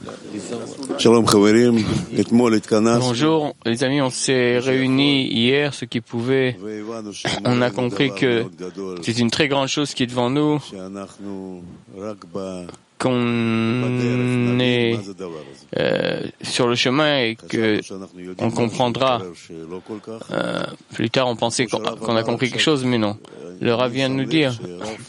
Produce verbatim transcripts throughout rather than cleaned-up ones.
Bonjour, les amis, on s'est réunis hier, ceux qui pouvaient. On a compris que c'est une très grande chose qui est devant nous, qu'on est euh, sur le chemin et que on comprendra. Euh, plus tard, on pensait qu'on, qu'on a compris quelque chose, mais non. Le Rav vient de nous dire.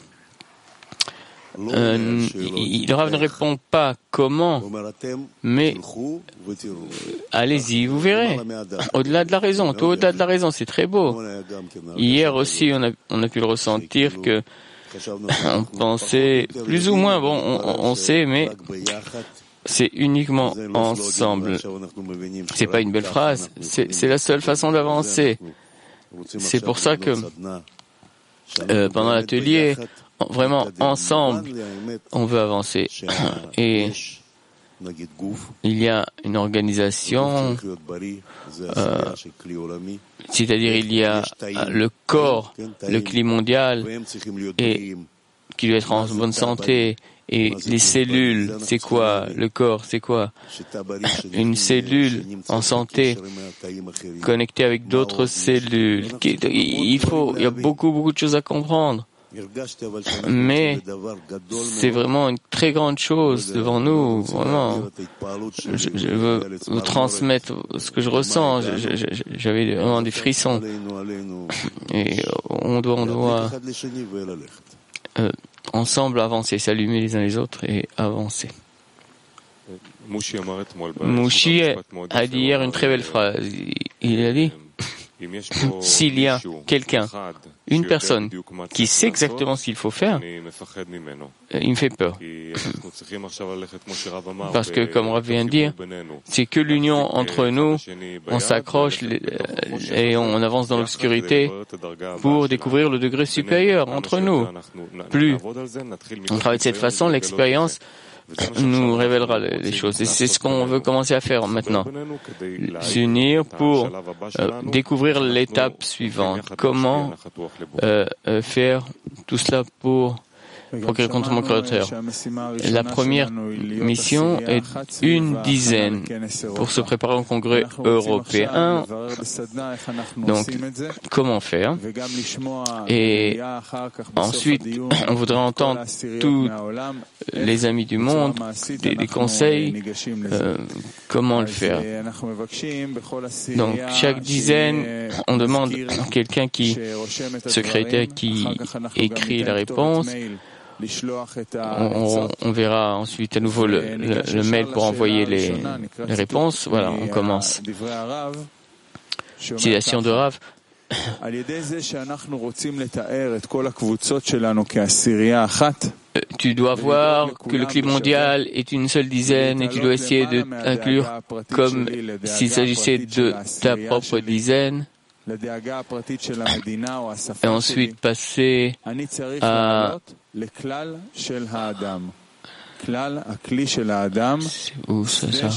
Euh, le Rav ne répond pas comment, mais allez-y, vous verrez. Au-delà de la raison, tout au-delà de la raison, c'est très beau. Hier aussi, on a, on a pu le ressentir que on pensait plus ou moins, bon, on, on sait, mais c'est uniquement ensemble. C'est pas une belle phrase, c'est, c'est la seule façon d'avancer. C'est pour ça que euh, pendant l'atelier, vraiment ensemble, on veut avancer. Et il y a une organisation, euh, c'est-à-dire il y a le corps, le climat mondial, et qui doit être en bonne santé. Et les cellules, c'est quoi? Le corps, c'est quoi? Une cellule en santé connectée avec d'autres cellules. Il faut, il y a beaucoup, beaucoup de choses à comprendre. Mais c'est vraiment une très grande chose devant nous, vraiment. Je, je veux vous transmettre ce que je ressens. Je, je, je, j'avais vraiment des frissons. Et on doit, on doit euh, ensemble avancer, s'allumer les uns les autres et avancer. Mouchi a dit hier une très belle phrase. Il a dit: s'il y a quelqu'un, une personne, qui sait exactement ce qu'il faut faire, il me fait peur. Parce que, comme Rav vient de dire, c'est que l'union entre nous, on s'accroche et on avance dans l'obscurité pour découvrir le degré supérieur entre nous. Plus on travaille de cette façon, l'expérience nous révélera les choses. Et c'est ce qu'on veut commencer à faire maintenant. S'unir pour euh, découvrir l'étape suivante. Comment euh, euh, faire tout cela pour progresser contre mon créateur. La première mission est une dizaine pour se préparer au congrès européen. Donc, comment faire? Et ensuite, on voudrait entendre tous les amis du monde, des, des conseils, euh, comment le faire. Donc, chaque dizaine, on demande à quelqu'un qui, secrétaire qui écrit la réponse. On, on verra ensuite à nouveau le, le, le mail pour envoyer les, les réponses. Voilà, on commence. Citation de Rav. Tu dois voir que le climat mondial est une seule dizaine et tu dois essayer de inclure comme s'il s'agissait de ta propre dizaine. Et ensuite passer à où c'est ça?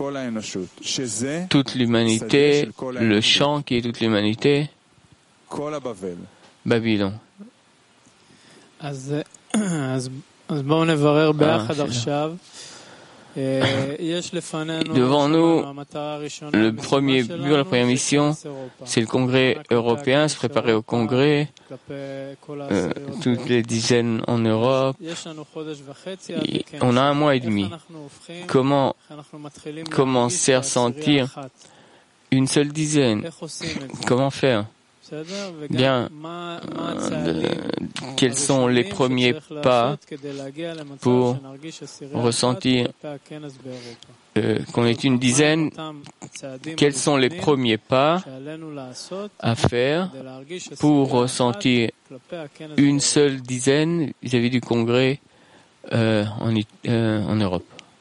Toute l'humanité, le champ qui est toute l'humanité, Babylone. Ah, devant nous, le premier but, la première mission, c'est le congrès européen, se préparer au congrès, euh, toutes les dizaines en Europe. Et on a un mois et demi. Comment commencer à sentir une seule dizaine? Comment faire? Bien, euh, quels sont les premiers pas pour ressentir euh, qu'on est une dizaine? Quels sont les premiers pas à faire pour ressentir une seule dizaine vis-à-vis du congrès euh, en, euh, en Europe?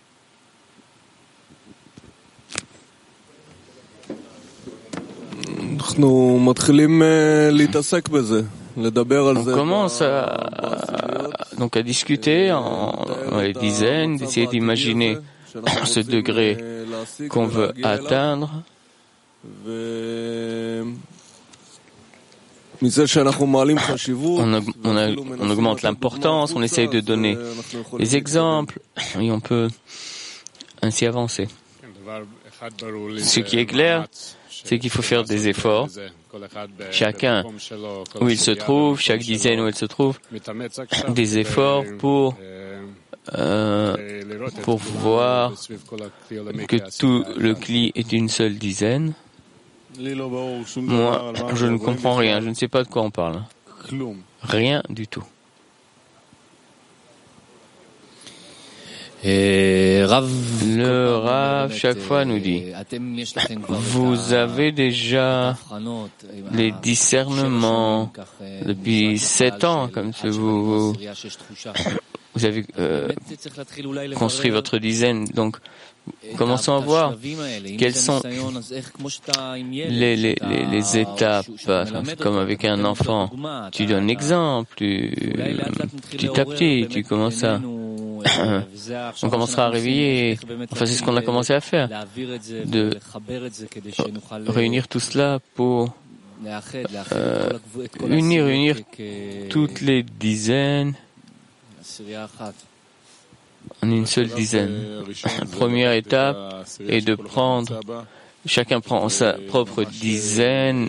On commence à, donc à discuter en, en les dizaines, d'essayer d'imaginer ce degré qu'on veut atteindre. On, a, on, a, on augmente l'importance, on essaye de donner des exemples et on peut ainsi avancer. Ce qui est clair, c'est qu'il faut faire des efforts. Chacun où il se trouve, chaque dizaine où il se trouve, des efforts pour euh, pour voir que tout le cli est une seule dizaine. Moi, je ne comprends rien, je ne sais pas de quoi on parle. Rien du tout. Le Rav, chaque fois, nous dit, vous avez déjà les discernements depuis sept ans, comme si vous, vous, vous avez euh, construit votre dizaine. Donc, commençons à voir quelles sont les, les, les, les étapes. Enfin, c'est comme avec un enfant. Tu donnes l'exemple, tu, petit à petit, tu commences à... on commencera à réveiller. Enfin, c'est ce qu'on a commencé à faire, de réunir tout cela pour euh, unir, unir toutes les dizaines en une seule dizaine. La première étape est de prendre, chacun prend sa propre dizaine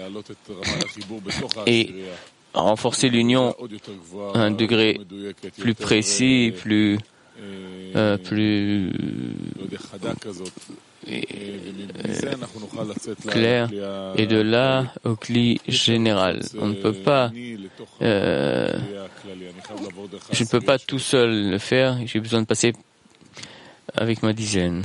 et renforcer l'union à un degré plus précis, plus euh, plus euh, clair, et de là au cli général. On ne peut pas, euh, je ne peux pas tout seul le faire. J'ai besoin de passer avec ma dizaine.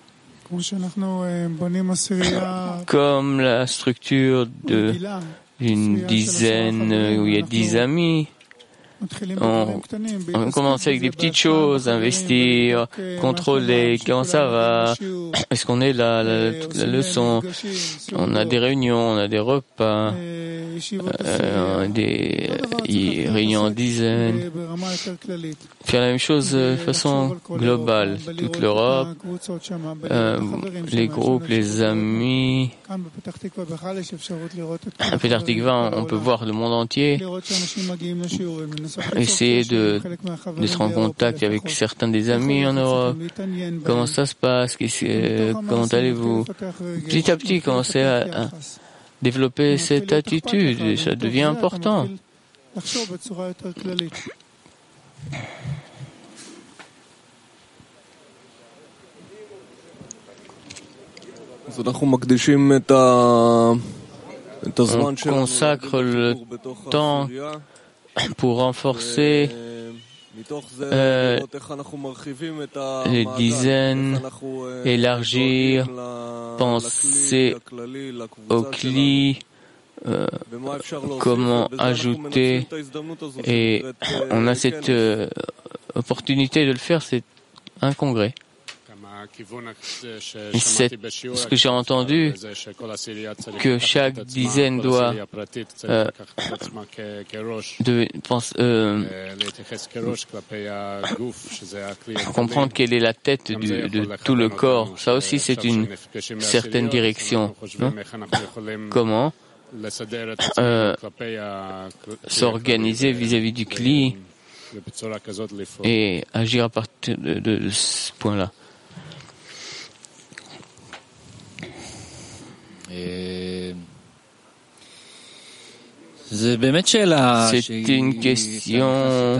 Comme la structure de une dizaine où il y a dix amis, on, on commence avec des petites choses, investir, contrôler, comment ça va, est-ce qu'on est là, la, la leçon, on a des réunions, on a des repas, euh, des euh, réunions en dizaines, faire la même chose de façon globale, toute l'Europe, euh, les groupes, les amis. À Petah Tikva, on peut voir le monde entier, essayer de d'être en contact avec certains des amis en Europe. Comment ça se passe? Comment allez-vous? Petit à petit, commencez à, à développer cette attitude, et ça devient important. On consacre le temps pour renforcer euh, les dizaines, élargir, penser au cli, euh, comment ajouter, et on a cette euh, opportunité de le faire, c'est un congrès. C'est ce que j'ai entendu, que chaque dizaine doit euh, de, pense, euh, comprendre quelle est la tête du, de tout le corps. Ça aussi, c'est une certaine direction. Non? Comment euh, s'organiser vis-à-vis du cli et agir à partir de, de, de ce point-là. C'est une question, euh,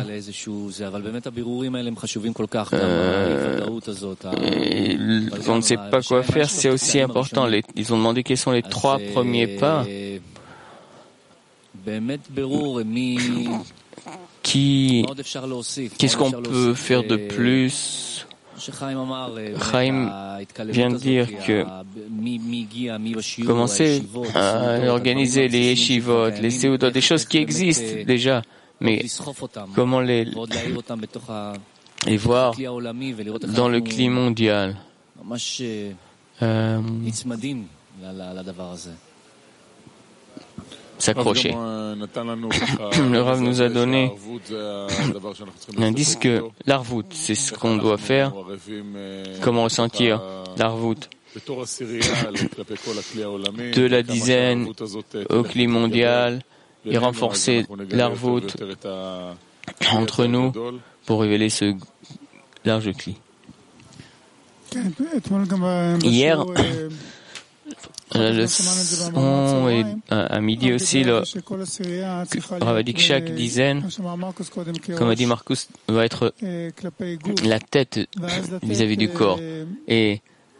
on ne sait pas quoi faire, c'est aussi important. Les, ils ont demandé quels sont les trois premiers pas. Qui, qu'est-ce qu'on peut faire de plus? Chaim vient de dire que commencer à organiser les yeshivot, les seudot, des choses qui existent déjà, mais comment les, les voir dans le climat mondial. Euh, s'accrocher. Le Rav nous a donné l'indice que l'arvout, c'est ce qu'on doit faire. Comment ressentir l'arvout de la dizaine au cli mondial et renforcer l'arvout entre nous pour révéler ce large cli. Hier, la leçon et à midi aussi, le Ravadik Shak disait, comme a dit Marcus, va être la tête vis-à-vis du corps et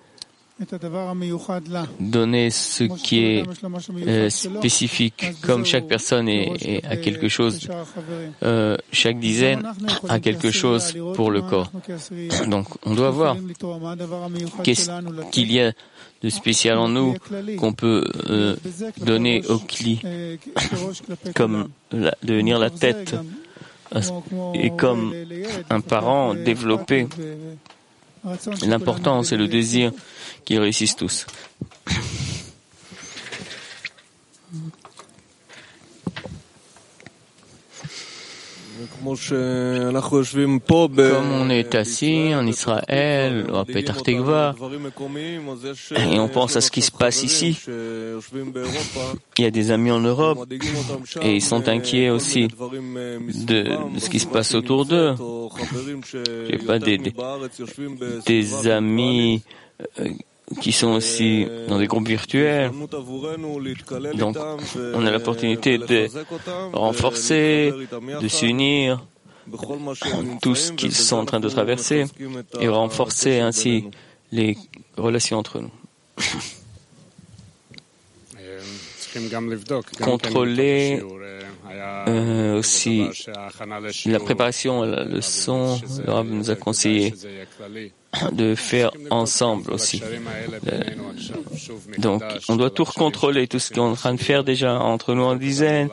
donner ce qui est euh, spécifique, comme chaque personne est, est à quelque chose, euh, chaque dizaine a quelque chose pour le corps. Donc on doit voir qu'est-ce qu'il y a de spécial en nous qu'on peut euh, donner au cli, comme la, devenir la tête et comme un parent développer. L'important, c'est le désir qu'ils réussissent tous. Comme on est assis en Israël, à Petah Tikva, et on pense à ce qui se passe ici, il y a des amis en Europe, et ils sont inquiets aussi de, de ce qui se passe autour d'eux. Il n'y a pas des, des, des amis euh, qui sont aussi dans des groupes virtuels. Donc, on a l'opportunité de renforcer, de s'unir, tout ce qu'ils sont en train de traverser, et renforcer ainsi les relations entre nous. Contrôler euh, aussi la préparation à la leçon. Le Rav nous a conseillé de faire ensemble aussi. Donc, on doit tout recontrôler, tout ce qu'on est en train de faire déjà entre nous en dizaines,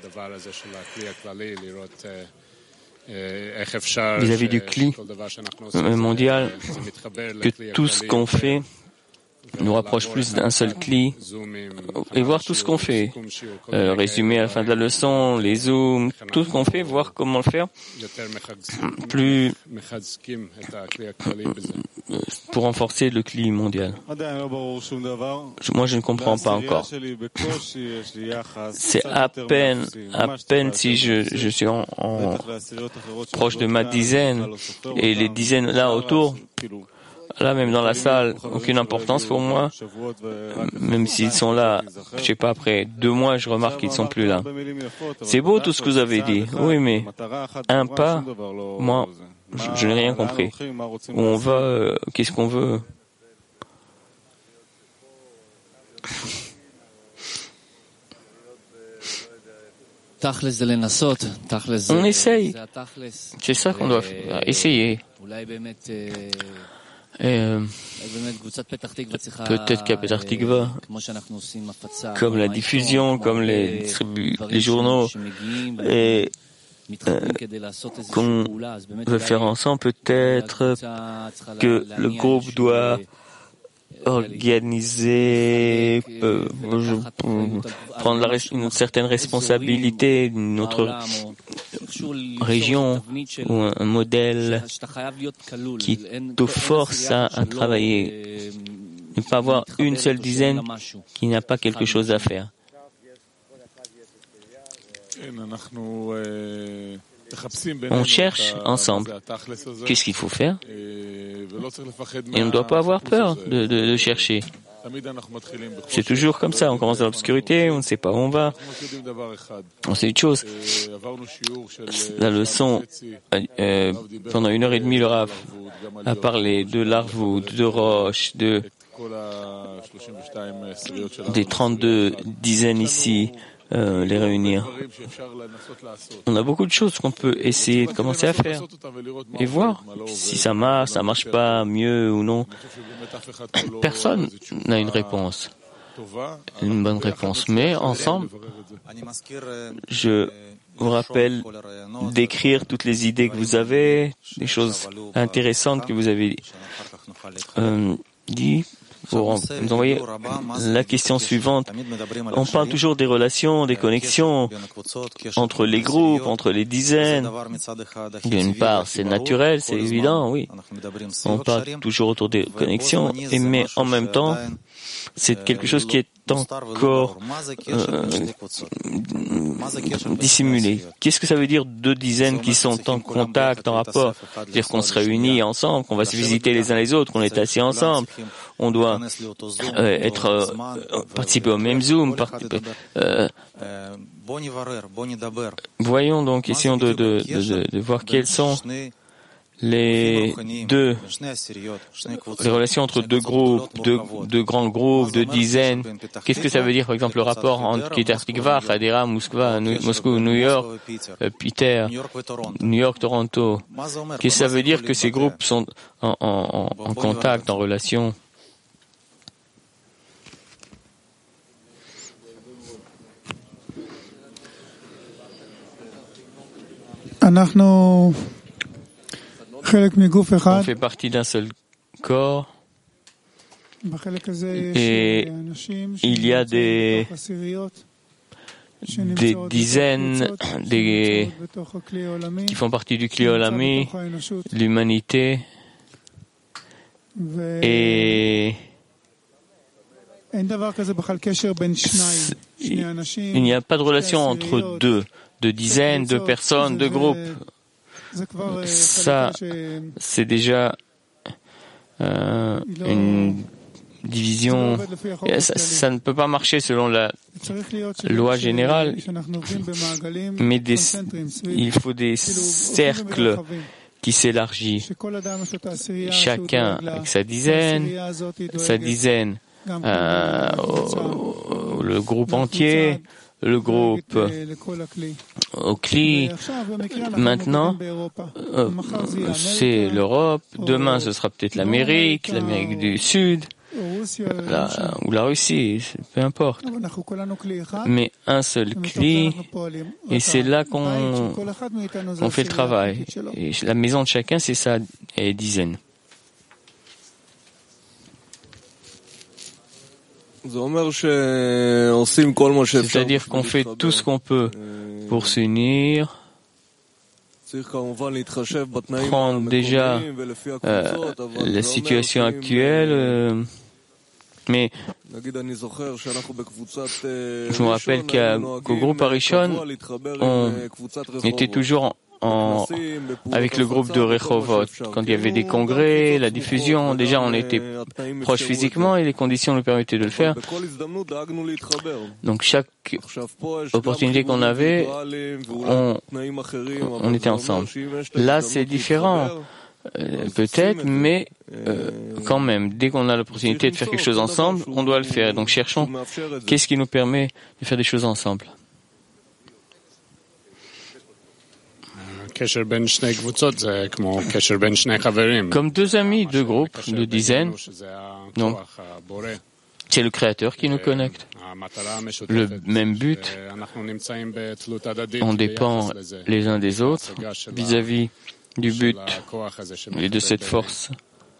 vis-à-vis du cli mondial, que tout ce qu'on fait nous rapproche plus d'un seul cli, et voir tout ce qu'on fait, euh, résumé à la fin de la leçon, les zooms, tout ce qu'on fait, voir comment le faire, plus pour renforcer le cli mondial. Moi, je ne comprends pas encore. C'est à peine, à peine si je, je suis en, en proche de ma dizaine, et les dizaines là autour. Là, même dans la salle, aucune importance pour moi. Même s'ils sont là, je sais pas, après deux mois, je remarque qu'ils sont plus là. C'est beau tout ce que vous avez dit. Oui, mais un pas, moi, je, je n'ai rien compris. Où on va, euh, qu'est-ce qu'on veut? On essaye. C'est ça qu'on doit faire. Essayer. Et euh, peut-être qu'à Petah Tikva, comme la diffusion, comme les, distribu- les journaux, et euh, qu'on veut faire ensemble, peut-être que le groupe doit organiser, euh, je, prendre la, une certaine responsabilité, une autre région ou un, un modèle qui te force à, à travailler. Ne pas avoir une seule dizaine qui n'a pas quelque chose à faire. On cherche ensemble. Qu'est-ce qu'il faut faire? Et on ne doit pas avoir peur de, de, de chercher. C'est toujours comme ça. On commence dans l'obscurité, on ne sait pas où on va. On sait une chose. La leçon, euh, pendant une heure et demie, le Rav a parlé de l'arvoud, de roche, de des trente-deux dizaines ici. Euh, les réunir. On a beaucoup de choses qu'on peut essayer de commencer à faire et voir si ça marche, ça marche pas mieux ou non. Personne n'a une réponse, une bonne réponse, mais ensemble, je vous rappelle d'écrire toutes les idées que vous avez, des choses intéressantes que vous avez euh, dit. Pour nous envoyer la question suivante. On parle toujours des relations, des connexions entre les groupes, entre les dizaines. D'une part, c'est naturel, c'est évident, oui. On parle toujours autour des connexions, et mais en même temps, c'est quelque chose qui est encore euh, dissimulé. Qu'est-ce que ça veut dire deux dizaines qui sont en contact, en rapport? C'est-à-dire qu'on se réunit ensemble, qu'on va se visiter les uns les autres, qu'on est assis ensemble, on doit euh, être euh, participer au même Zoom. Participer, euh, voyons donc, essayons de, de, de, de voir quelles sont les deux, les relations entre deux groupes, deux, deux grands groupes, deux dizaines. Qu'est-ce que ça veut dire, par exemple, le rapport entre Keter Tikva, Hadera, Moskva, Moscou, New York, euh, Peter, New York, Toronto? Qu'est-ce que ça veut dire que ces groupes sont en, en, en contact, en relation? On fait partie d'un seul corps et il y a des, des dizaines des, qui font partie du Kli Olami, l'humanité, et il n'y a pas de relation entre deux, deux dizaines, deux personnes, deux groupes. Ça, c'est déjà euh, une division. Ça, ça ne peut pas marcher selon la loi générale, mais des, il faut des cercles qui s'élargissent. Chacun avec sa dizaine, sa dizaine, euh, le groupe entier, le groupe au Kli. Maintenant, euh, c'est l'Europe. Demain, ce sera peut-être l'Amérique, l'Amérique du Sud, la, ou la Russie, peu importe. Mais un seul Kli, et c'est là qu'on, qu'on fait le travail. Et la maison de chacun, c'est sa dizaine. C'est-à-dire qu'on fait tout ce qu'on peut pour s'unir, prendre déjà euh, la situation actuelle, euh, mais je me rappelle qu'à, qu'au groupe Arishon, on était toujours en En, avec le groupe de Rehovot, quand il y avait des congrès, la diffusion, déjà on était proches physiquement et les conditions nous permettaient de le faire. Donc chaque opportunité qu'on avait, on, on était ensemble. Là c'est différent, euh, peut-être, mais euh, quand même, dès qu'on a l'opportunité de faire quelque chose ensemble, on doit le faire. Donc cherchons qu'est-ce qui nous permet de faire des choses ensemble. Comme deux amis, deux groupes, deux dizaines. Donc, c'est le Créateur qui nous connecte. Le même but. On dépend les uns des autres vis-à-vis du but et de cette force.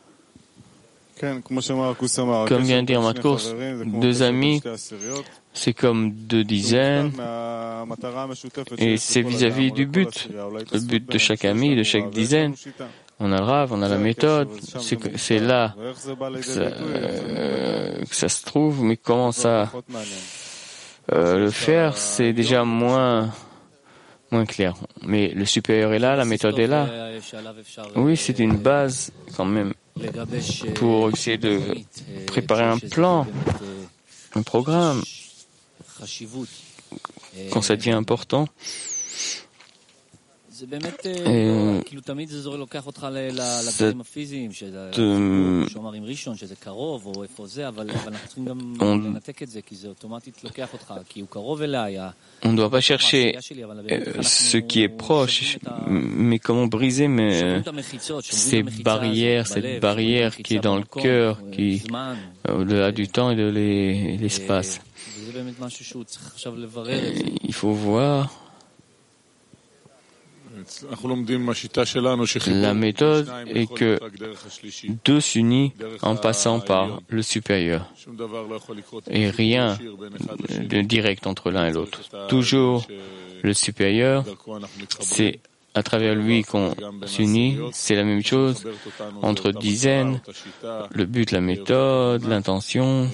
Comme vient de dire Matkours, deux amis, c'est comme deux dizaines, et c'est vis-à-vis du but, le but de chaque ami, de chaque dizaine. On a le Rav, on a la méthode, c'est, c'est là que ça, euh, que ça se trouve, mais comment ça euh, le faire, c'est déjà moins moins clair. Mais le supérieur est là, la méthode est là. Oui, c'est une base quand même pour essayer de préparer un plan, un programme. Quand ça devient important, et cette, euh, on ne doit pas chercher euh, ce qui est proche, mais comment briser mais, ces barrières, cette barrière qui est dans le cœur, qui au-delà du temps et de l'espace. Il faut voir. La méthode est que deux s'unissent en passant par le supérieur et rien de direct entre l'un et l'autre. Toujours le supérieur, c'est à travers lui qu'on s'unit. C'est la même chose entre dizaines, le but, la méthode, l'intention.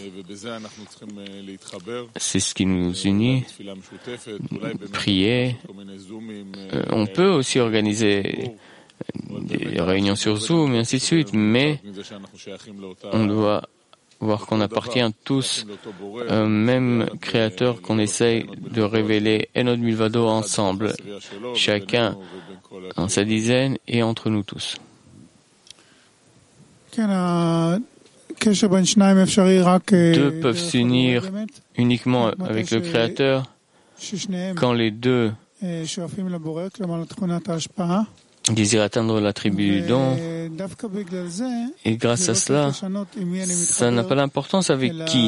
C'est ce qui nous unit. Prier. Euh, on peut aussi organiser des réunions sur Zoom et ainsi de suite, mais on doit voir qu'on appartient tous au même Créateur, qu'on essaye de révéler Enod Milvado ensemble, chacun en sa dizaine et entre nous tous. Deux peuvent s'unir uniquement avec le Créateur quand les deux désirent atteindre l'attribut du don, et grâce à cela, ça n'a pas d'importance avec qui.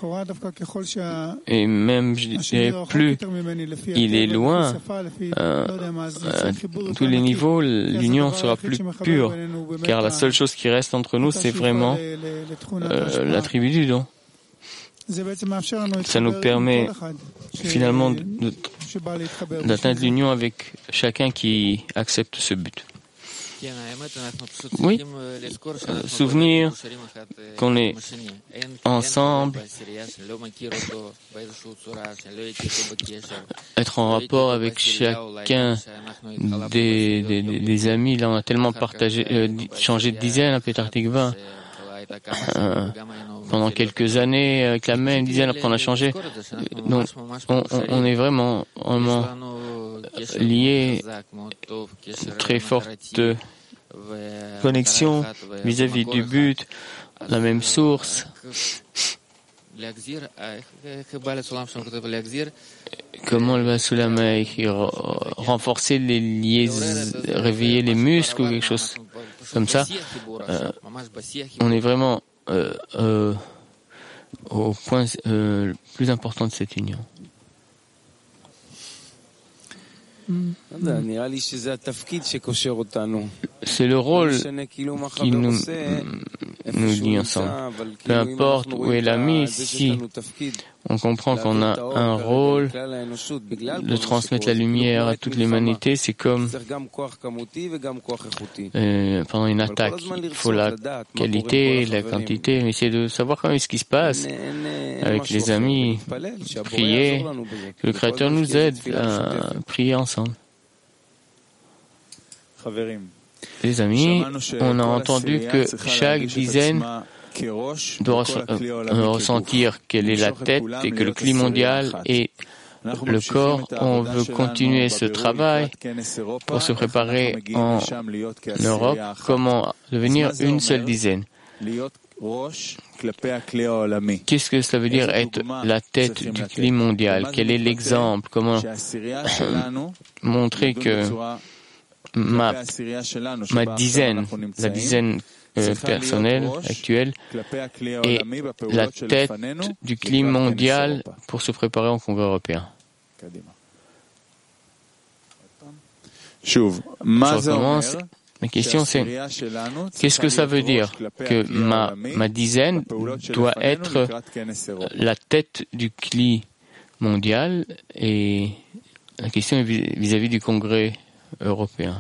Et même, je dirais, plus il est loin, euh, à tous les niveaux, l'union sera plus pure, car la seule chose qui reste entre nous, c'est vraiment euh, l'attribut du don. Ça nous permet finalement de, d'atteindre l'union avec chacun qui accepte ce but. Oui, euh, souvenir qu'on est ensemble, être en rapport avec chacun des, des, des amis. Là, on a tellement partagé, euh, changé de dizaine à Petar Tikva. Euh, pendant quelques années avec la même dizaine, après on a changé. Donc on, on, on est vraiment, vraiment liés, très forte connexion vis-à-vis du but, la même source. Comment le Basulam a écrit, renforcer les liaisons, réveiller les muscles ou quelque chose comme ça. Euh, on est vraiment euh, euh, au point euh, le plus important de cette union. C'est le rôle qui nous, nous lie ensemble. Peu importe où est l'ami, si on comprend qu'on a un rôle de transmettre la lumière à toute l'humanité, c'est comme euh, pendant une attaque. Il faut la qualité, la quantité, mais essayer de savoir quand même ce qui se passe avec les amis, prier, que le Créateur nous aide à prier ensemble. Les amis, on a entendu que chaque dizaine doit euh, ressentir quelle est la tête et que le Kli mondial est le corps. On veut continuer ce travail pour se préparer en Europe. Comment devenir une seule dizaine? Qu'est-ce que cela veut dire être la tête du Kli mondial? Quel est l'exemple? Comment montrer que ma, ma dizaine, la dizaine euh, personnelle actuelle, est la tête du Kli mondial pour se préparer au Congrès européen. Je recommence. Ma question c'est, qu'est-ce que ça veut dire que ma, ma dizaine doit être la tête du Kli mondial, et la question est vis-à-vis du Congrès européen.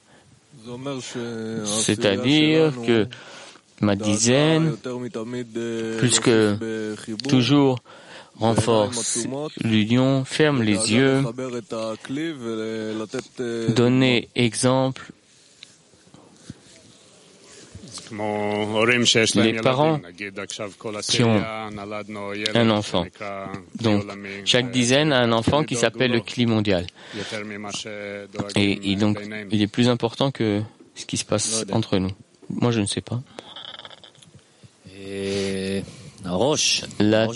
C'est-à-dire que ma dizaine, plus que toujours, renforce l'union, ferme les yeux, donner exemple. Les parents qui ont un enfant. Donc, chaque dizaine a un enfant qui s'appelle le Kli mondial. Et, et donc, il est plus important que ce qui se passe entre nous. Moi, je ne sais pas. La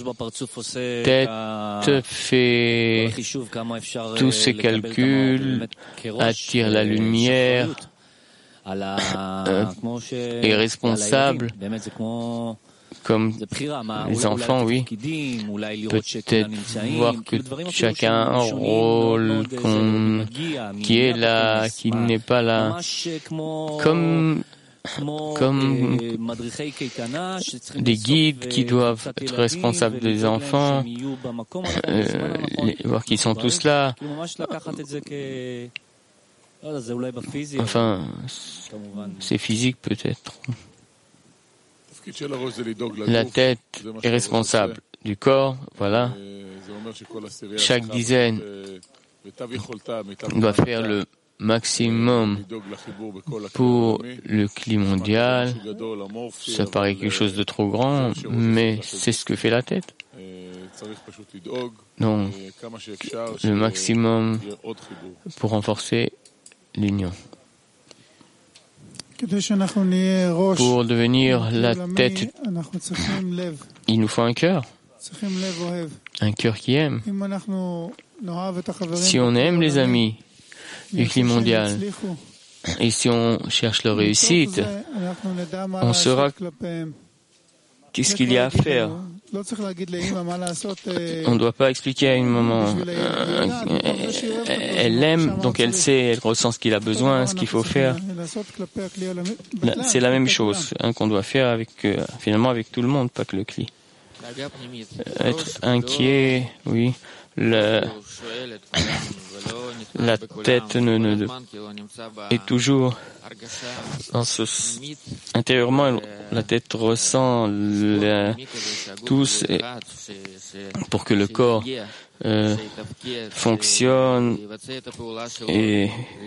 tête fait tous ses calculs, attire la lumière, Euh, est responsable, comme les enfants, oui, peut-être voir que chacun a un rôle qu'on, qui est là, qui n'est pas là, comme comme des guides qui doivent être responsables des enfants, euh, les, voir qu'ils sont tous là. Enfin, c'est physique peut-être. La tête est responsable du corps, voilà. Chaque dizaine doit faire le maximum pour le climat mondial. Ça paraît quelque chose de trop grand, mais c'est ce que fait la tête. Donc, le maximum pour renforcer l'union. Pour devenir la tête, il nous faut un cœur. Un cœur qui aime. Si on aime les amis du climat mondial et si on cherche leur réussite, on saura qu'est-ce qu'il y a à faire. On ne doit pas expliquer à une maman. Euh, elle l'aime, donc elle sait, elle ressent ce qu'il a besoin, ce qu'il faut faire. C'est la même chose hein, qu'on doit faire avec, euh, finalement avec tout le monde, pas que le cli. Être inquiet, oui. Le, la tête ne, ne, est toujours dans ce, intérieurement, la tête ressent la, tous et, pour que le corps euh, fonctionne et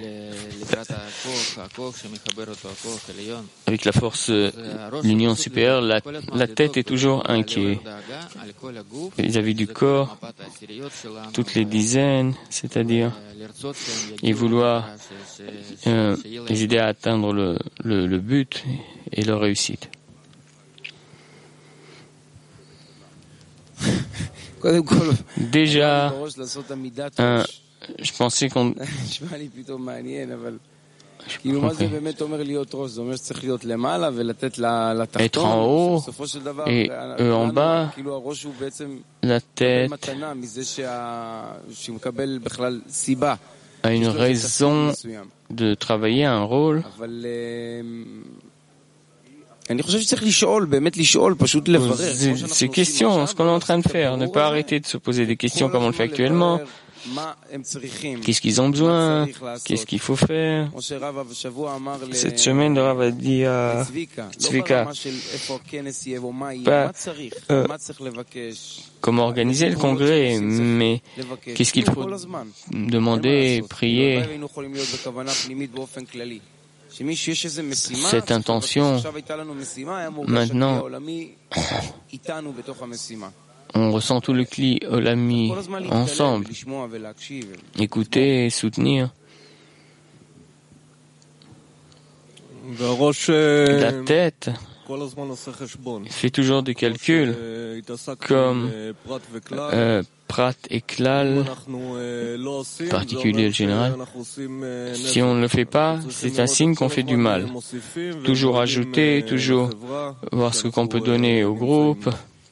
avec la force l'union supérieure, la, la tête est toujours inquiète vis-à-vis du corps, toutes les dizaines, c'est-à-dire et vouloir euh, les aider à atteindre le, le, le but et leur réussite. Déjà, un, je pensais qu'on... Être en haut et eux en bas, la tête a une raison de travailler un rôle. Poser ces questions, ce qu'on est en train de faire, ne pas arrêter de se poser des questions comme on le fait actuellement. Qu'est-ce qu'ils ont besoin? Qu'est-ce qu'il faut faire? Cette semaine, le Rav a dit à Tzvika, pas euh, comment organiser le congrès, mais qu'est-ce qu'il faut demander, prier? Cette intention, maintenant, on ressent tout le cli olami ensemble. Écouter et soutenir. La tête fait toujours des calculs comme euh, prat et klal, particulier général. Si on ne le fait pas, c'est un signe qu'on fait du mal. Toujours ajouter, toujours voir ce qu'on peut donner au groupe.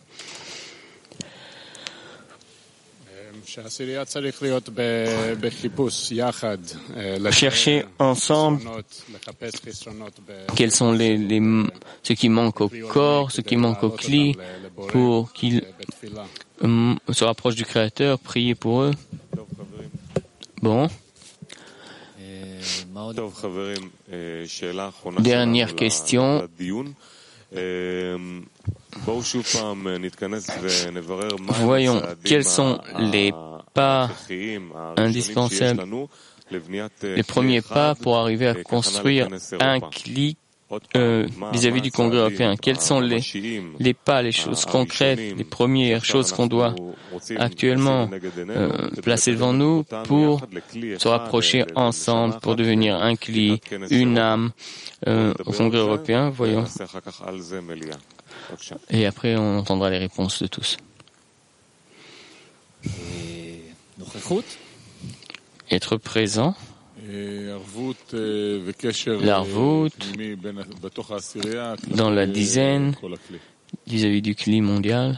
Chercher ensemble quels sont les, les, ce qui manque au corps, ce qui manque au cli, pour qu'ils um, se rapprochent du Créateur, prier pour eux. Bon. Dernière question. Voyons quels sont les pas indispensables, les premiers pas pour arriver à construire un cli euh, vis-à-vis du Congrès européen. Quels sont les, les pas, les choses concrètes, les premières choses qu'on doit actuellement euh, placer devant nous pour se rapprocher ensemble, pour devenir un cli, une âme euh, au Congrès européen. Voyons. Et après, on entendra les réponses de tous. Être présent. L'arvout dans la dizaine vis-à-vis du climat mondial.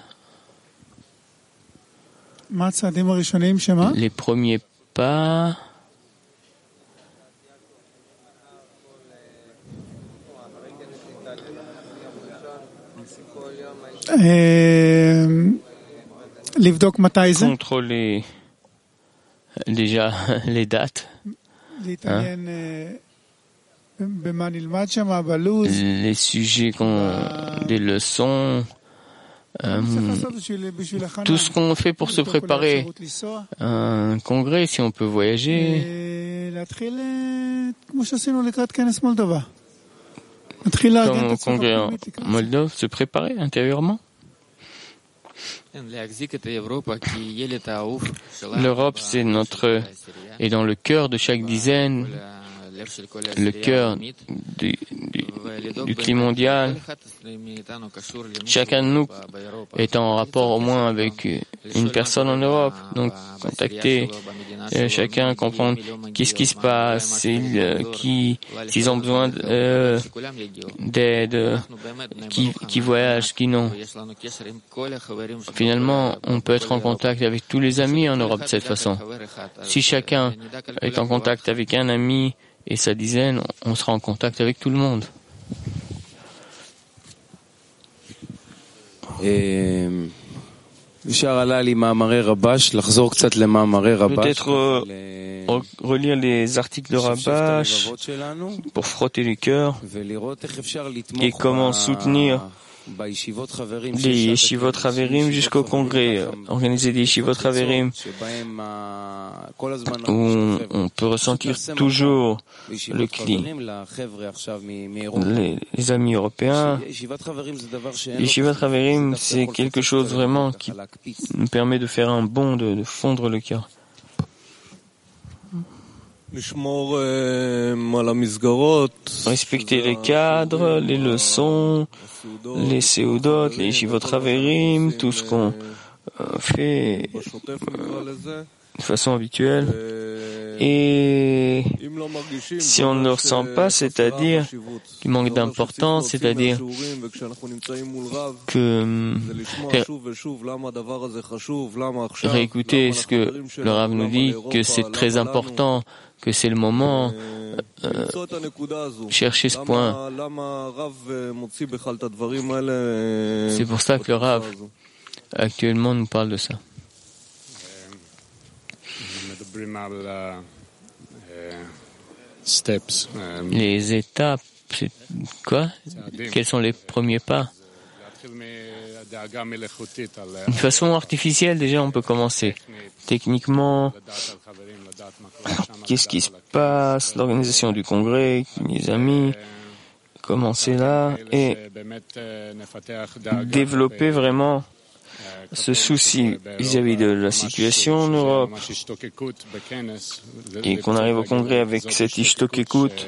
Les premiers pas. Contrôler déjà les dates. hein, les sujets, qu'on, des leçons, euh, tout ce qu'on fait pour se préparer à un congrès, si on peut voyager, comme au congrès en Moldove, se préparer intérieurement. L'Europe, c'est notre, est dans le cœur de chaque dizaine, le cœur du, du, du climat mondial. Chacun de nous est en rapport au moins avec une personne en Europe. Donc, contacter euh, chacun, comprendre qu'est-ce qui se passe, s'ils, euh, qui, s'ils ont besoin euh, d'aide, qui, qui voyagent, qui non. Finalement, on peut être en contact avec tous les amis en Europe de cette façon. Si chacun est en contact avec un ami et sa dizaine, on sera en contact avec tout le monde. Peut-être euh, relire les articles de Rabash pour frotter les cœurs et comment soutenir les yeshivot Haverim jusqu'au congrès, organiser des yeshivot Haverim où on peut ressentir toujours le cli. Les, les amis européens, les yeshivot Haverim, c'est quelque chose vraiment qui nous permet de faire un bond, de, de fondre le cœur. Respecter les cadres, les leçons, les seudot, les yeshivot Haverim, tout ce qu'on euh, fait euh, de façon habituelle. Et si on ne le ressent pas, c'est-à-dire qu'il manque d'importance, c'est-à-dire que réécouter ce que le Rav nous dit, que c'est très important, que c'est le moment, euh, chercher ce point. C'est pour ça que le Rav actuellement nous parle de ça. Les étapes, c'est quoi? Quels sont les premiers pas? D'une façon artificielle, déjà, on peut commencer. Techniquement, qu'est-ce qui se passe? L'organisation du congrès, les amis, commencer là et développer vraiment ce souci vis-à-vis de la situation en Europe et qu'on arrive au congrès avec cette ishtokekut.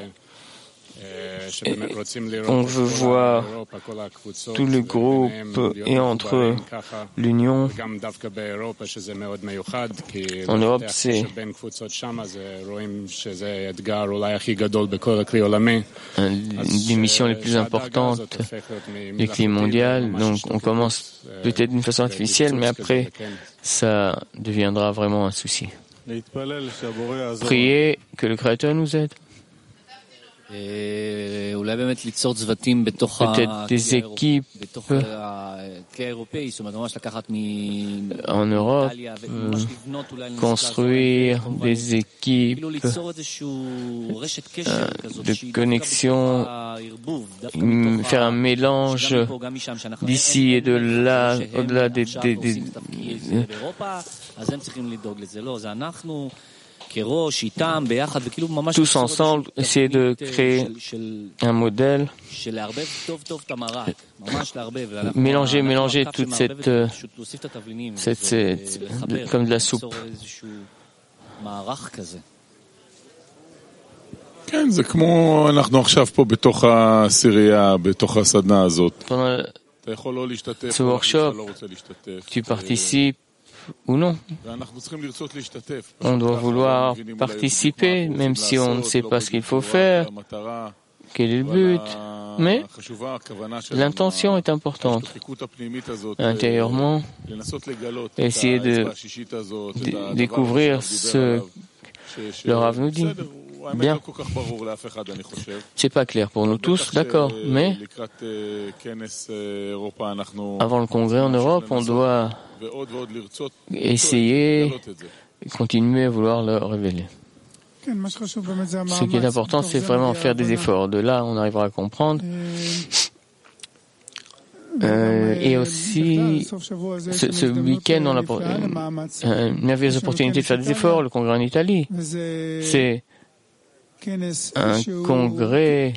On veut voir tous les groupes et entre eux l'union. En Europe, c'est une des missions les plus importantes du climat mondial. Donc, on commence peut-être d'une façon artificielle, mais après, ça deviendra vraiment un souci. Priez que le Créateur nous aide. Peut-être des équipes en Europe, euh, construire des équipes euh, de connexion, faire un mélange d'ici et de là, au-delà des, des, des, des tous ensemble, essayer de créer un modèle, mélanger, mélanger toute cette, cette, cette comme de la soupe. כן, זה כמו אנחנו עכשיו פה בתוך הסירייה, בתוך הסדנה הזאת. אתה יכול לא להשתתף, אתה לא רוצה להשתתף. Tu participes ou non. On doit vouloir participer, même si on ne sait pas ce qu'il faut faire, quel est le but. Mais l'intention est importante. Intérieurement, essayer de, de découvrir ce que le Rav nous dit. Bien. C'est pas clair pour nous tous, d'accord, mais avant le congrès en Europe, on doit essayer et continuer à vouloir le révéler. Ce qui est important, c'est vraiment faire des efforts. De là, on arrivera à comprendre. Euh, et aussi, ce, ce week-end, on a euh, une merveilleuse opportunité de faire des efforts. Le congrès en Italie, c'est un congrès.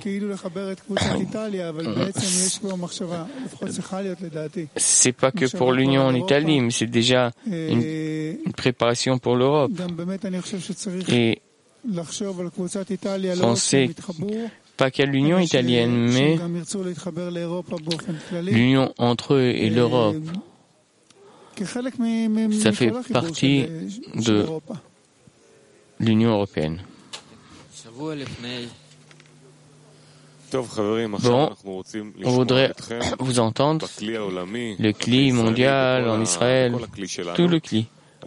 C'est pas que pour l'Union en Italie, mais c'est déjà une, une préparation pour l'Europe. Et penser pas qu'à l'Union italienne, mais l'union entre eux et l'Europe. Ça fait partie de l'Union européenne. Bon, on voudrait vous entendre le C L I mondial en Israël, tout le C L I.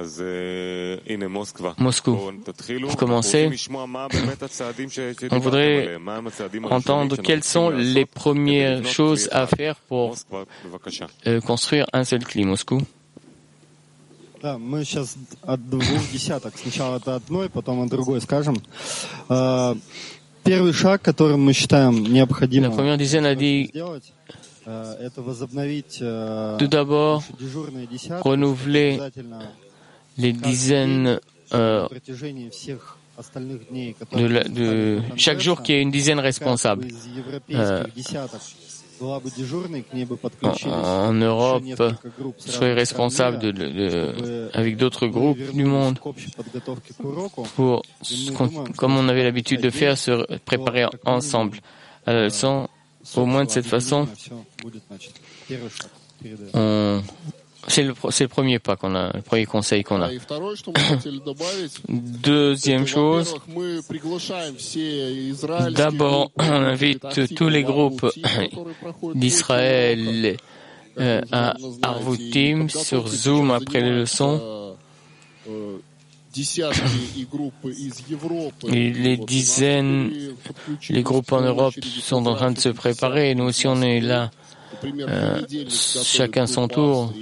Moscou. Vous commencez. On voudrait entendre quelles sont les premières choses à faire pour euh, construire un seul C L I. Moscou. Да, мы сейчас от двух десяток. Сначала это одной, потом от другой скажем. Первый шаг, который мы считаем необходимым сделать, это возобновить дежурные десятки, renouveler les dizaines euh, de, la, de chaque jour qu'il y ait une dizaine responsable. Euh, en, en Europe, soyez responsable de, de, de, avec d'autres groupes du monde pour, comme on avait l'habitude de faire, se préparer ensemble à la leçon. Au moins de cette façon, on, c'est le, c'est le premier pas qu'on a, le premier conseil qu'on a. Deuxième chose, d'abord, on invite tous les groupes d'Israël euh, à Arvutim sur Zoom après les leçons. Et les dizaines, les groupes en Europe sont en train de se préparer. Nous aussi, on est là. Euh, chacun son tour.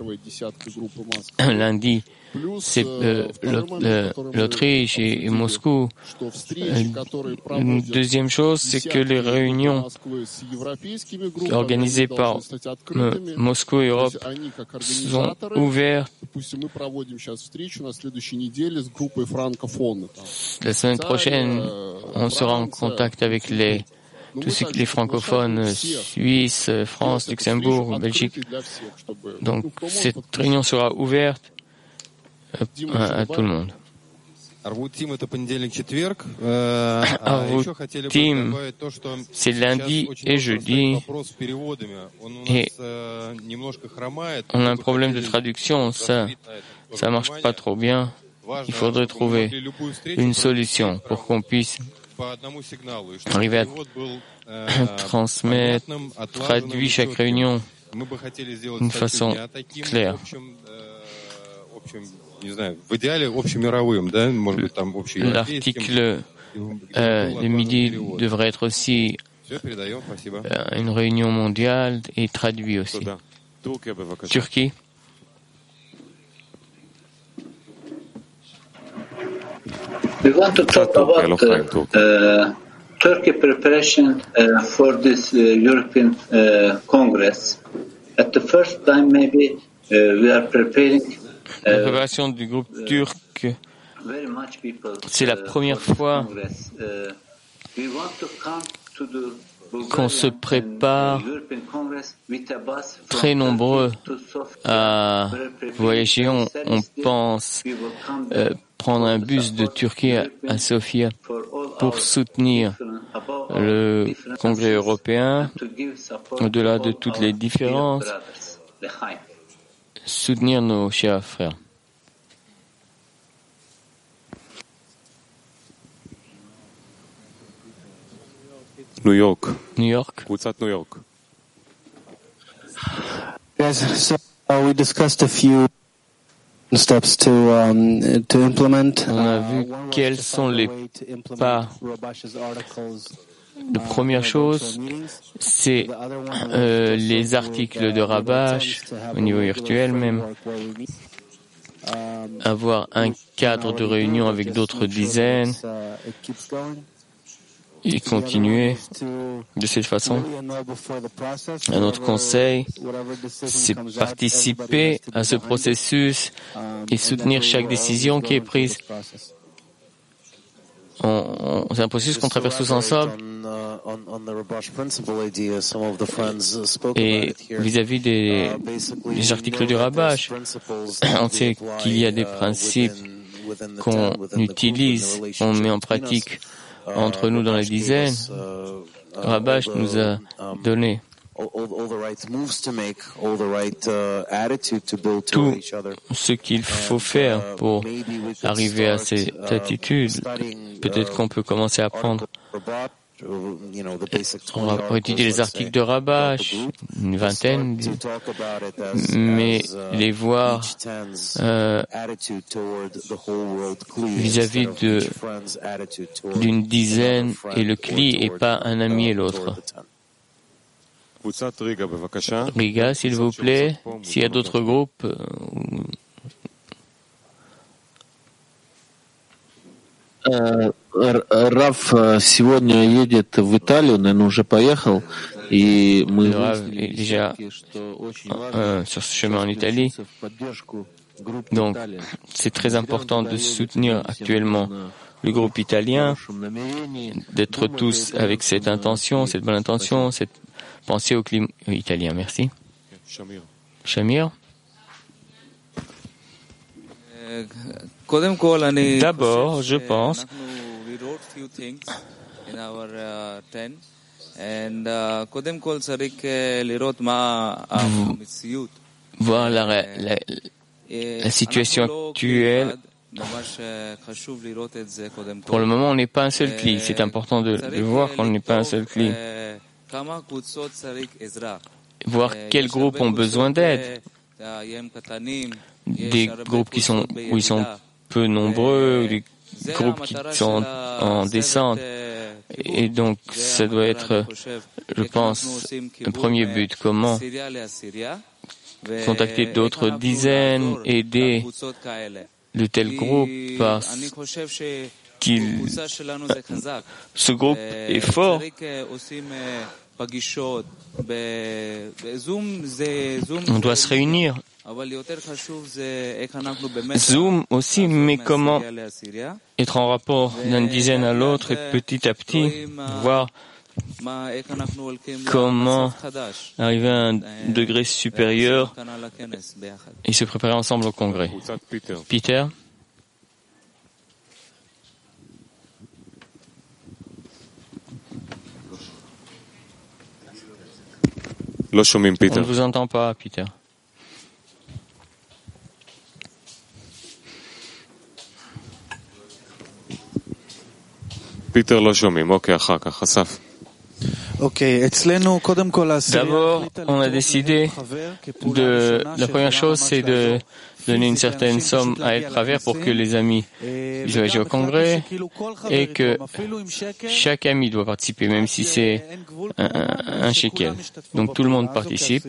Lundi, c'est euh, l'Autriche et, et Moscou. Une deuxième chose, c'est que les réunions organisées par euh, Moscou et Europe sont ouvertes. La semaine prochaine, on sera en contact avec les tous les francophones, Suisse, France, Luxembourg, Belgique. Donc, cette réunion sera ouverte à, à tout le monde. Arvutim, c'est lundi et jeudi. Et on a un problème de traduction. Ça, ça marche pas trop bien. Il faudrait trouver une solution pour qu'on puisse arriver à transmettre, traduire chaque réunion d'une façon claire. L'article euh, de midi devrait être aussi euh, une réunion mondiale et traduit aussi. Turquie. We want to talk about uh, uh, Turkey preparation uh, for this uh, European uh, Congress. At the first time, maybe uh, we are preparing. Uh, la préparation du groupe turc, c'est la première fois qu'on se prépare très nombreux à voyager. On, on pense euh, prendre un bus de Turquie à, à Sofia pour soutenir le Congrès européen, au-delà de toutes les différences, soutenir nos chers frères. New York. New York. New York. Yes, so uh, we discussed a few steps to um, to implement. On a vu quels sont les pas. La première chose, c'est euh, les articles de Rabash au niveau virtuel même. avoir un cadre de réunion avec d'autres dizaines et continuer de cette façon. Un autre conseil, c'est participer à ce processus et soutenir chaque décision qui est prise. On, on, c'est un processus qu'on traverse tous ensemble. Et vis-à-vis des, des articles du Rabash, on sait qu'il y a des principes qu'on utilise, qu'on met en pratique entre nous dans la dizaine. Rabash nous a donné tout ce qu'il faut faire pour arriver à cette attitude. Peut-être qu'on peut commencer à apprendre. On va étudier les articles de Rabash, une vingtaine, mais les voir euh, vis-à-vis de, d'une dizaine et le Kli et pas un ami et l'autre. Riga, s'il vous plaît, s'il y a d'autres groupes. Рав сегодня едет в Италию, наверное, уже поехал, и мы выяснили, déjà euh, sur ce chemin en Italie. Donc, c'est très important de soutenir actuellement le groupe italien, d'être tous avec cette intention, cette bonne intention, cette pensée au climat italien. Merci. Shamir. D'abord, je pense voir la, la, la situation actuelle. Pour le moment, on n'est pas un seul Kli. C'est important de, de voir qu'on n'est pas un seul Kli. Voir quels groupes ont besoin d'aide. Des groupes qui sont, où ils sont peu nombreux, des groupes qui sont en, en descente. Et donc, ça doit être, je pense, le premier but. Comment contacter d'autres dizaines, aider de tels groupes parce qu'il, ce groupe est fort. On doit se réunir. Zoom aussi, mais comment être en rapport d'une dizaine à l'autre et petit à petit voir comment arriver à un degré supérieur et se préparer ensemble au congrès. Peter? On ne vous entend pas, Peter. Peter, לא שומעים. אוקיי, אחר כך. אסף. D'abord, on a décidé de, la première chose, c'est de donner une certaine somme à El Travers pour que les amis voyagent au congrès et que chaque ami doit participer, même si c'est un, un shekel. Donc tout le monde participe.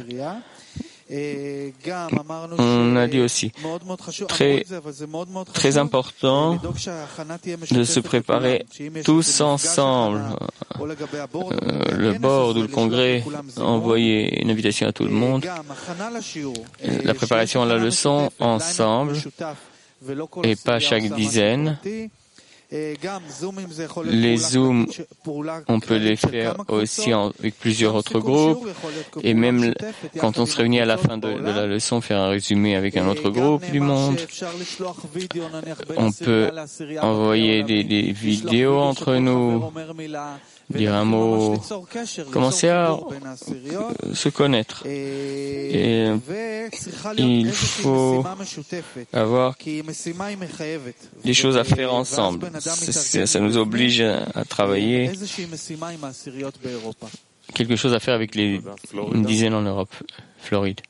On a dit aussi, très, très important de se préparer tous ensemble. Euh, le board ou le congrès envoyer une invitation à tout le monde. La préparation à la leçon ensemble et pas chaque dizaine. Les Zooms, on peut les faire aussi avec plusieurs autres groupes et même quand on se réunit à la fin de, de la leçon, faire un résumé avec un autre groupe du monde. On peut envoyer des, des vidéos entre nous, dire un mot, commencer à se connaître. Et il faut avoir des choses à faire ensemble. Ça, ça nous oblige à, à travailler. Quelque chose à faire avec les, une dizaine en Europe. Floride.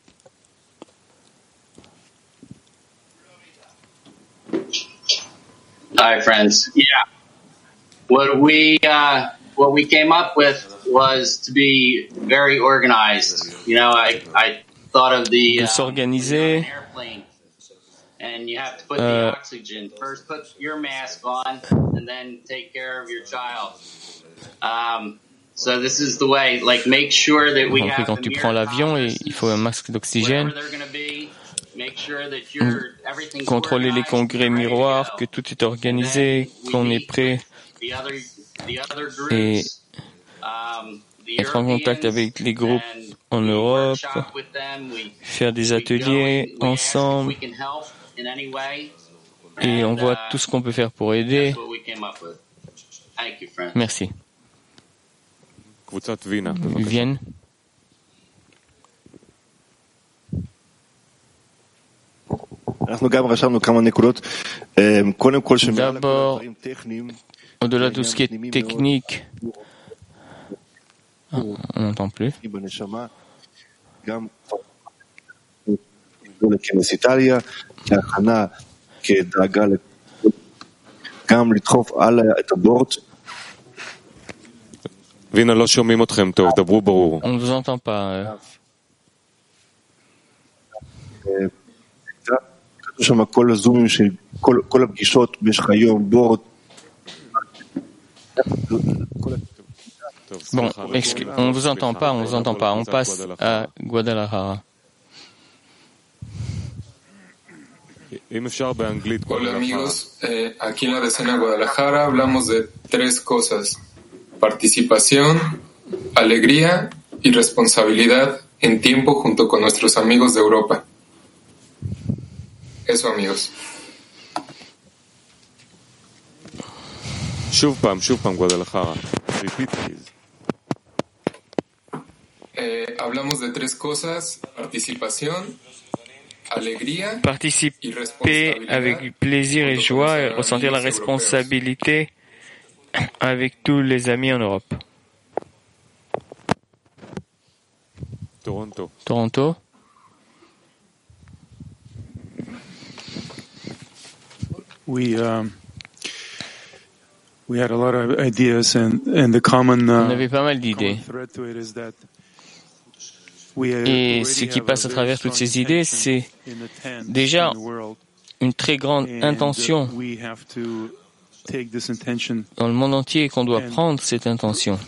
Hi, friends. Yeah. What we, uh, what we came up with was to be very organized. You know, I, I thought of the, de s'organiser, and you have to put the Euh, oxygen. First, put your mask on, and then take care of your child. Um, so this is the way. Like, make sure that we have quand the tu prends l'avion, et il faut un masque d'oxygène. Contrôler les congrès miroirs, que tout est organisé, qu'on est prêt. Et être en contact avec les groupes en Europe, faire des ateliers ensemble, et on voit tout ce qu'on peut faire pour aider. Merci. Vienne. D'abord, au-delà de tout ce qui est technique, ah, on n'entend plus. On ne vous entend pas. Bon, excuse, on ne vous entend pas, on ne vous entend pas. On passe à Guadalajara. Hola amigos, eh, aquí en la decena Guadalajara hablamos de tres cosas: participación, alegría y responsabilidad en tiempo junto con nuestros amigos de Europa. Eso, amigos. Shuvpam, Shuvpam, Guadalajara. Repeat, please. Eh, hablamos de tres cosas: participación, alegría, participer avec plaisir et joie et ressentir la responsabilité avec tous les amis en Europe. Toronto. Toronto. We um, we had a lot of ideas, and and the common uh, on avait pas mal d'idées. Et ce qui passe à travers toutes ces idées, c'est déjà une très grande intention dans le monde entier, qu'on doit prendre cette intention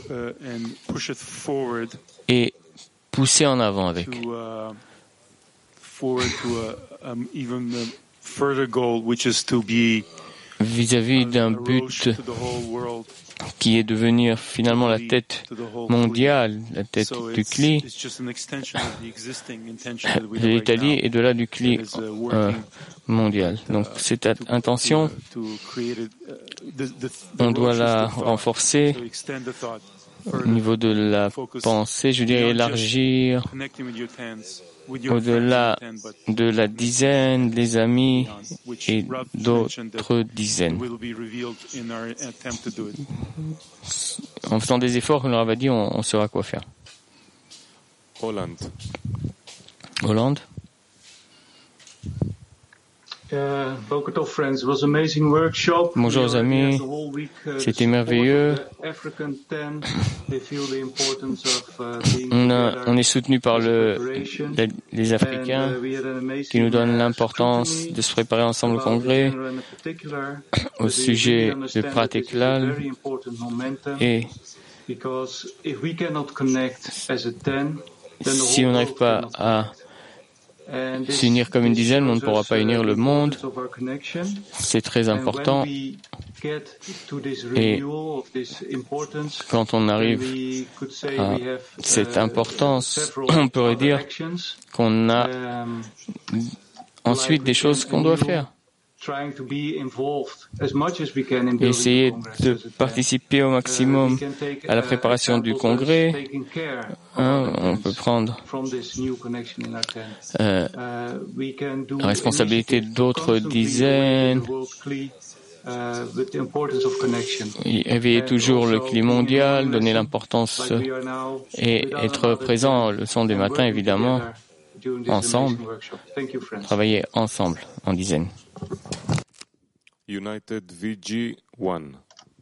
et pousser en avant avec. Vis-à-vis d'un but qui est de devenir finalement la tête mondiale, la tête du C L I, de l'Italie et de là du C L I euh, mondial. Donc cette intention, on doit la renforcer au niveau de la pensée, je dirais élargir au-delà de la dizaine, les amis et d'autres dizaines. En faisant des efforts, comme le Rav a dit, on, on saura quoi faire. Hollande. Hollande. Uh, Boker friends, it was an amazing workshop. Bonjour amis, c'était merveilleux. On, a, on est soutenu par le, les Africains qui nous donnent l'importance de se préparer ensemble au congrès au sujet de Prateklal et si on n'arrive pas à s'unir comme une dizaine, on ne pourra pas unir le monde. C'est très important. Et quand on arrive à cette importance, on pourrait dire qu'on a ensuite des choses qu'on doit faire. Essayer de participer au maximum à la préparation du congrès. Hein, on peut prendre euh, la responsabilité d'autres dizaines. Éveiller toujours le climat mondial, donner l'importance et être présent le son des matins, évidemment, ensemble, travailler ensemble en dizaines. United V G один.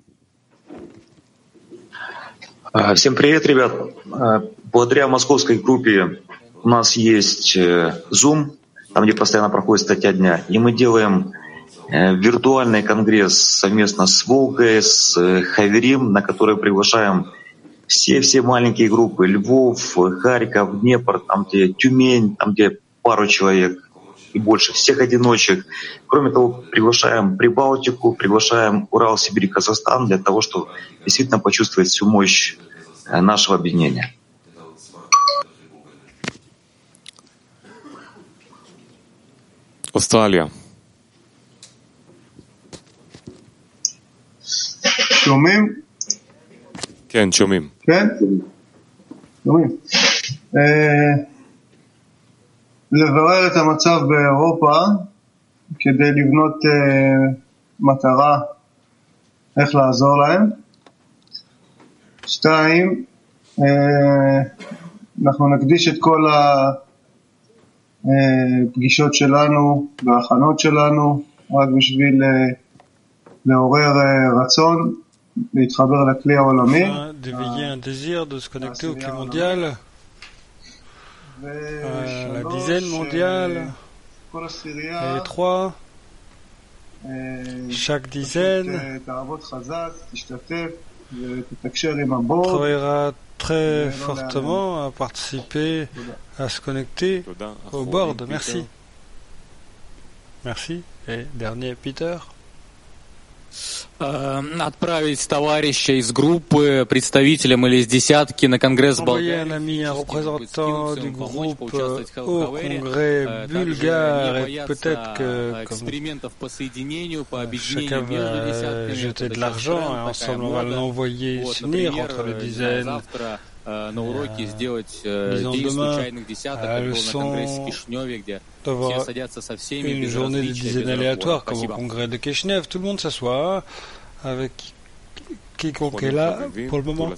Всем привет, ребят. Благодаря московской группе у нас есть Zoom. там, где постоянно проходит статья дня. И мы делаем виртуальный конгресс совместно с Волгой, с Хаверим, на который приглашаем все-все маленькие группы. Львов, Харьков, Днепр, там, где Тюмень, там, где пару человек и больше, всех одиночек. Кроме того, приглашаем Прибалтику, приглашаем Урал, Сибирь, Казахстан для того, чтобы действительно почувствовать всю мощь нашего объединения. Австралия. שומעים? כן, שומעים. כן? שומעים. לברר את המצב באירופה כדי לבנות מטרה איך לעזור להם. שתיים, אנחנו נקדיש את כל הפגישות שלנו וההכנות שלנו רק בשביל לעורר רצון להתחבר לכלי העולמי. d'éveiller un désir de se connecter au clé mondial, à la dizaine mondiale, et trois, chaque dizaine travaillera très fortement à participer, à se connecter au board. Merci. Merci. Et dernier, Peter. Отправить товарища из группы, представителям или из десятки на конгресс Болгарии. Envoyer un ami, un représentant du groupe au congrès bulgare et peut-être que comme chacun va jeter de l'argent et ensemble on va l'envoyer s'unir entre les dizaines. Disons demain, à la leçon d'avoir une journée de dizaines aléatoires comme au congrès de Kishinev, tout le monde s'assoit avec quiconque est là pour le moment.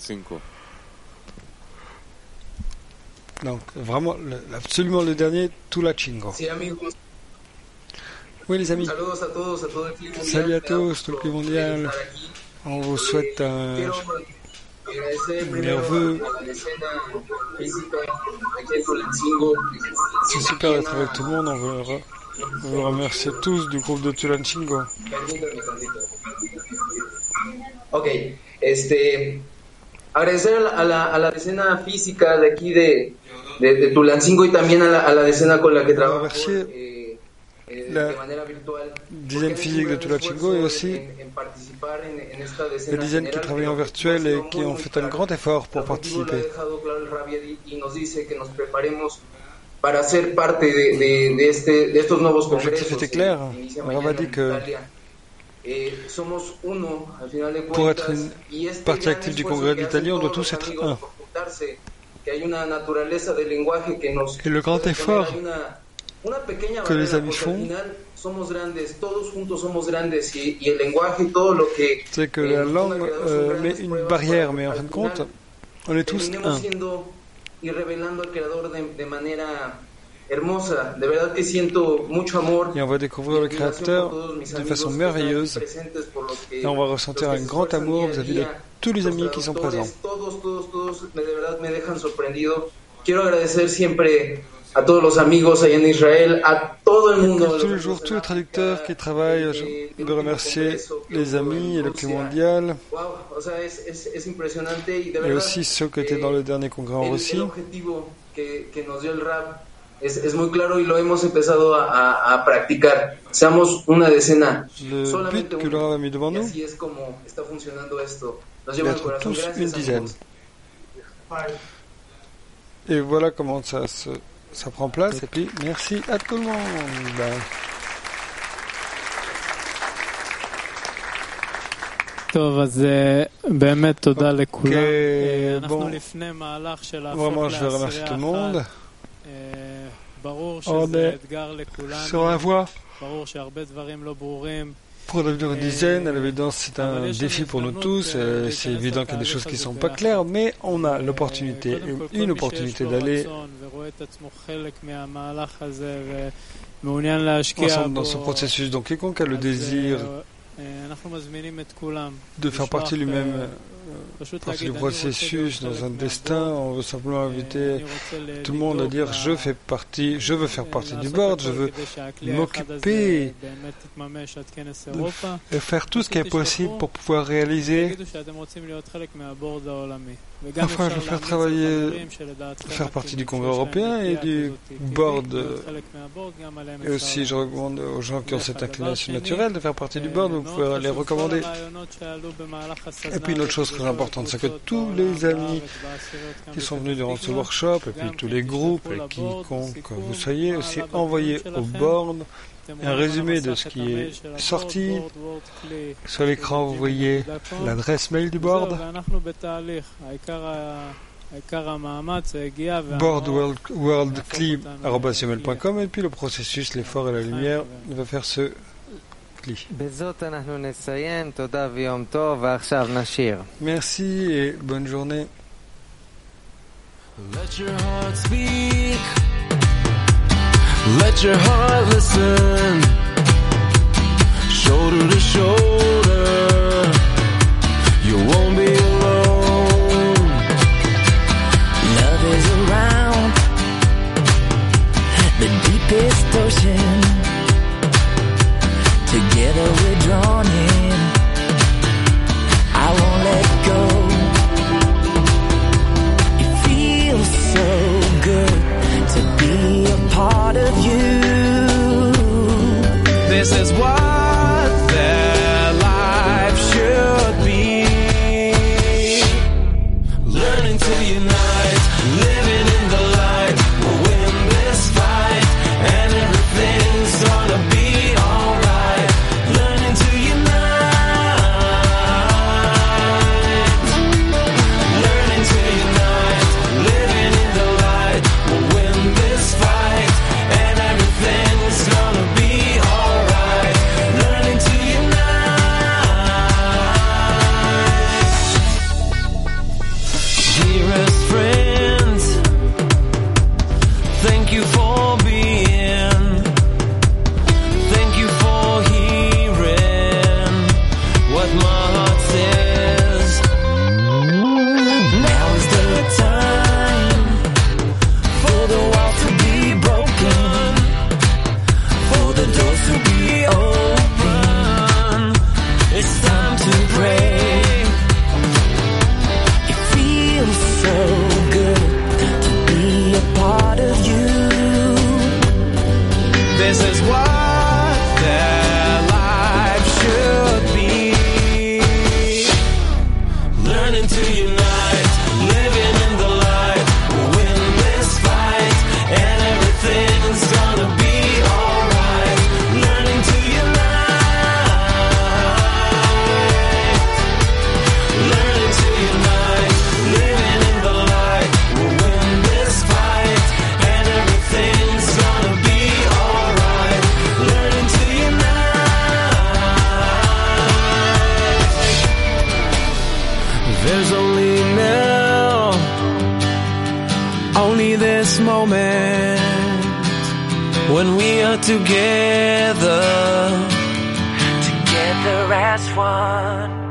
Donc vraiment, le, absolument le dernier, Tulachingo. Oui les amis, salut à tous, tout le pays mondial, on vous souhaite un nerveux. C'est super d'être avec tout le monde, on veut, re, on veut remercier tous du groupe de Tulancingo. Ok, este, agradecer a la, a la decena física de aquí de, de, de Tulancingo y también a la, a la decena con la que trabajo. La dizaine physique de Tulancingo et aussi les dizaines qui travaillent en virtuel et qui ont fait un grand effort pour participer. L'objectif était clair. Rav a dit que pour être une partie active du congrès de l'Italie, on doit tous être un. Et le grand effort que les amis font, c'est que la langue euh, met une barrière, mais en fin de compte, on est tous un. Et on va découvrir le Créateur de façon merveilleuse. Et on va ressentir un grand amour vis-à-vis de tous les amis qui sont présents. A todos los amigos allá en Israël, a todo el mundo. Tous les jours, tous les traducteurs qui travaillent, je veux remercier les amis et le clé mondial. Et aussi ceux qui étaient dans le dernier congrès en Russie. Es, es muy claro y lo hemos empezado a, a, a practicar. Seamos una decena. Le but que le Rav a mis devant nous, así es como está funcionando esto. Nos lleva el corazón. Tous une dizaine. Et voilà comment ça, se, ça prend place. Et puis, merci à tout le monde. טוב, אז באמת תודה לכולם. אנחנו לפני מהלך של להפוך לעשירייה אחת. ברור שזה אתגר לכולנו. ברור שהרבה דברים לא ברורים. Pour devenir une dizaine, à l'évidence, c'est un défi pour nous tous. C'est évident qu'il y a des choses qui ne sont pas claires, mais on a l'opportunité, une opportunité d'aller ensemble dans ce processus. Donc, quiconque a le désir de faire partie lui-même partie du processus, dans un destin, on veut simplement inviter tout le monde à dire je fais partie, je veux faire partie du board, je veux m'occuper de faire tout ce qui est possible pour pouvoir réaliser. Enfin, je veux faire travailler, faire partie du Congrès européen et du board. Et aussi, je recommande aux gens qui ont cette inclination naturelle de faire partie du board, vous pouvez les recommander. Et puis une autre chose très importante, c'est que tous les amis qui sont venus durant ce workshop, et puis tous les groupes, et quiconque vous soyez, aussi envoyés au board un résumé de ce qui est sorti. Sur l'écran, vous voyez l'adresse mail du board. board world cli arobase gmail point com et puis le processus, l'effort et la lumière va faire ce cli. Merci et bonne journée. Let your heart speak. Let your heart listen. Shoulder to shoulder. You won't be alone. Love is around the deepest ocean. Together we're drawn in. I won't let go. It feels so good to be a part of you. This is what their life should be. Learning to unite, living in the light. We'll win this fight, and everything's gonna be alright. Learning to unite, learning to unite, living in the light. We'll win this fight, and everything's gonna be alright. Learning to unite. Dearest friends, thank you for being, thank you for hearing what my heart says. Now is the time for the walls to be broken, for the doors to be open. It's time to pray. It feels so good to be a part of you. This is what their life should be. Learning to unite, living in the light. We'll win this fight, and everything's gonna be alright. Learning to unite, learning to unite, living in the light. We'll win this fight, and everything's gonna be alright. Learning to unite. There's only now, only this moment, when we are together, together as one.